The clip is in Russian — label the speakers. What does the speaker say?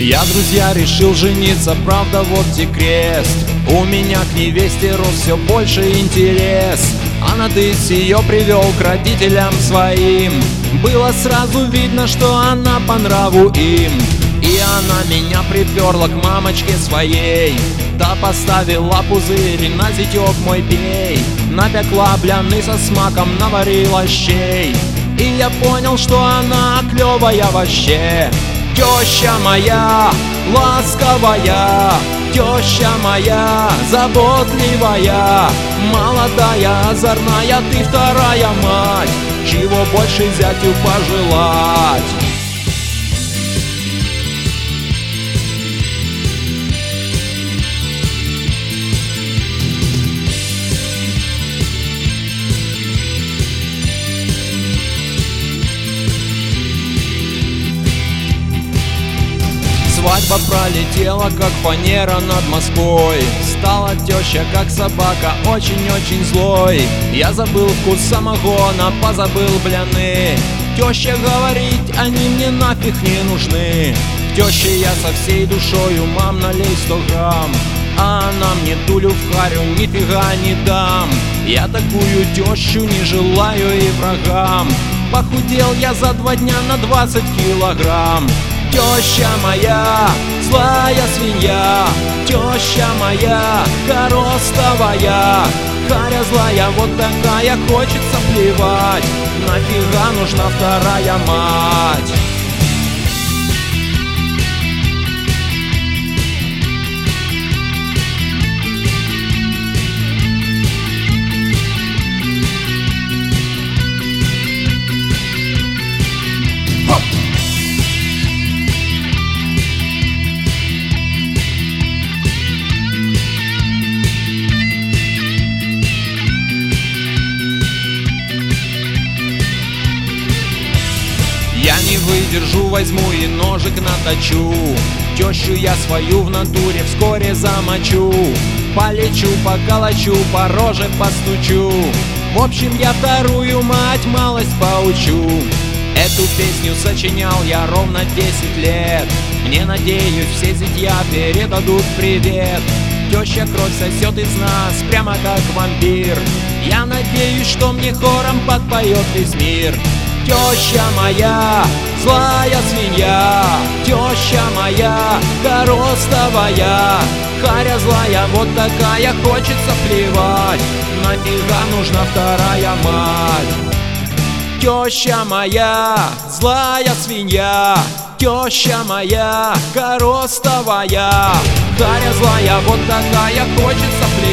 Speaker 1: Я, друзья, решил жениться, правда, вот те крест. У меня к невесте рос все больше интерес. А на дысь ее привел к родителям своим. Было сразу видно, что она по нраву им. И она меня приперла к мамочке своей. Та поставила пузырь, на зятек мой пей. Напекла бляны со смаком, наварила щей. И я понял, что она клевая вообще. Теща моя ласковая, теща моя заботливая, молодая, озорная, ты вторая мать. Чего больше зятю пожелать? Свадьба пролетела, как фанера над Москвой. Стала теща, как собака, очень-очень злой. Я забыл вкус самогона, позабыл бляны. Теща говорит, они мне нафиг не нужны. К теще я со всей душою, мам, налей 100 грамм. А она мне дулю в харю, нифига не дам. Я такую тещу не желаю и врагам. Похудел я за 2 дня на 20 килограмм. Теща моя злая свинья, теща моя коростовая, харя злая вот такая, хочется плевать. Нафига нужна вторая мать? Я не выдержу, возьму и ножик наточу. Тещу я свою в натуре вскоре замочу. Полечу, поколочу, по роже постучу. В общем, я вторую мать малость поучу. Эту песню сочинял я ровно 10 лет. Мне, надеюсь, все зятья передадут привет. Теща кровь сосет из нас, прямо как вампир. Я надеюсь, что мне хором подпоет весь мир. Теща моя злая свинья, теща моя коростовая, харя злая вот такая, хочется плевать. Нафига нужна вторая мать? Теща моя злая свинья, теща моя коростовая, харя злая вот такая, хочется плевать.